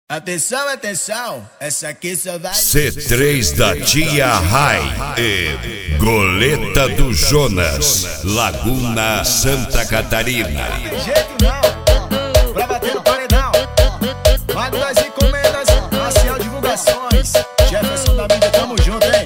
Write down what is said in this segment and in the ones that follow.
Atenção, atenção, essa aqui só vai... C3 da Tia Rai e Goleta do Jonas, Laguna, Santa Catarina. Não tem jeito não, pra bater no paredão. Mago das encomendas, Marcial Divulgações, Jefferson da mídia, tamo junto, hein?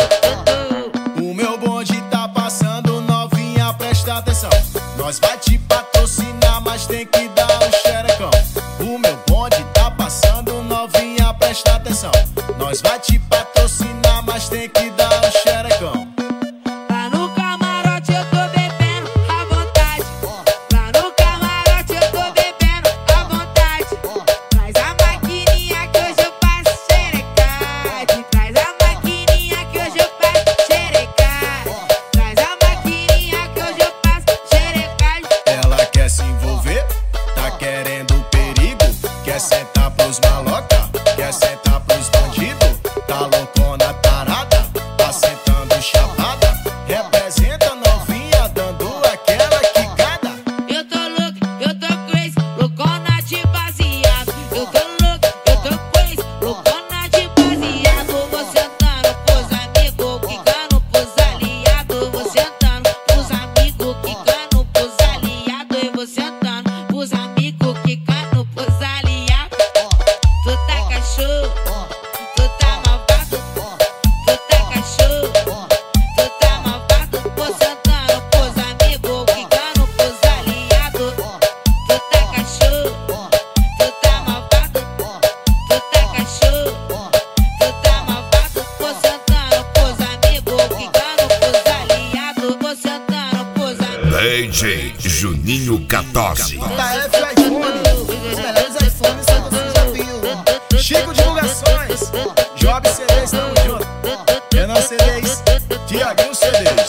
O meu bonde tá passando, novinha, presta atenção. Nós vai te patrocinar, mas tem que dar um xerecão. O meu bonde tá passando, novinha, presta atenção. Nós vai te patrocinar, mas tem que dar um xerecão. Lá no camarote eu tô bebendo à vontade. Lá no camarote eu tô bebendo à vontade. Traz a maquininha que hoje eu passo xerecade. Traz a maquininha que hoje eu passo xerecade. Traz a maquininha que hoje eu passo xerecade. Ela quer se envolver, tá querendo perigo. Quer sentar pros maloca, quer sentar pros bandidos. Tá loucona tarada, tá sentando chapada. Representa novinha, dando aquela quicada. Eu tô louco, eu tô crazy, loucona de baseado. Eu tô louco, eu tô crazy, loucona de baseado. Vou sentando pros amigos, quicando pros aliados. Vou sentando pros amigos, quicando pros aliados. E vou sentando pros amigos, quicando pros aliados. Tu tá cachorro, tu tá malvado. Tu tá cachorro, tu tá malvado. Vou sentando pros amigos, quicando pros aliados. Tu tá cachorro, tu tá malvado. Tu tá cachorro, tu tá malvado. Vou sentando pros amigos, quicando pros aliados. Vou sentando pros amigos. DJ Juninho 14. JF iPhone, os melhores iPhones que você já viu. Chico Divulgações, Job CDs, tamo junto. Renan CDs, Tiaguinho CDs.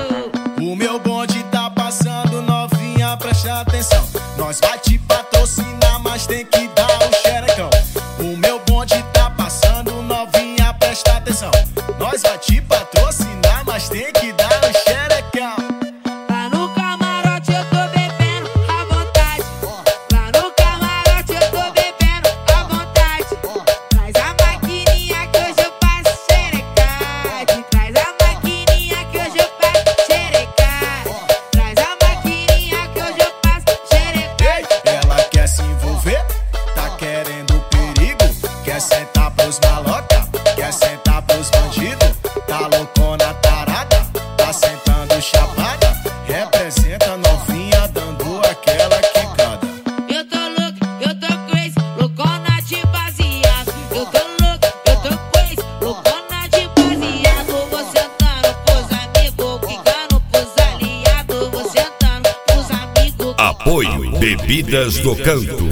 O meu bonde tá passando, novinha, presta atenção. Nós vai te patrocinar, mas tem que dar um xerecão. O meu bonde tá passando, novinha, presta atenção. Nós vai te patrocinar, mas tem que dar um xerecão. Lá no camarote eu tô bebendo à vontade. Lá no camarote eu tô bebendo à vontade. Traz a maquininha que hoje eu passo xerecade. Traz a maquininha que hoje eu passo xerecade. Traz a maquininha que hoje eu passo xerecade. Ela quer se envolver, tá querendo perigo. Quer sentar pros maloca, quer sentar pros bandidos. Tá loucona tarada, tá sentando chapada. Representa novinha, dando aquela quicada. Eu tô louco, eu tô crazy, loucona de baseado. Eu tô louco, eu tô crazy, loucona de baseado. Vou sentando pros amigos, quicando pros aliados. Vou sentando pros amigos. Apoio Bebidas do Canto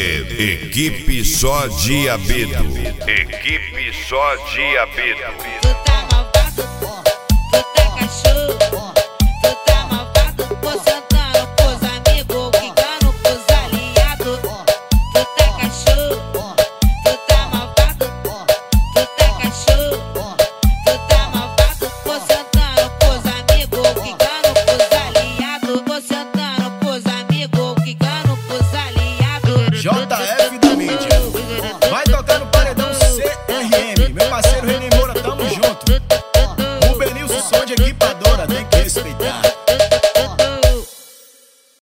e Equipe Só Diabedo. Equipe Só Diabedo. Tu tá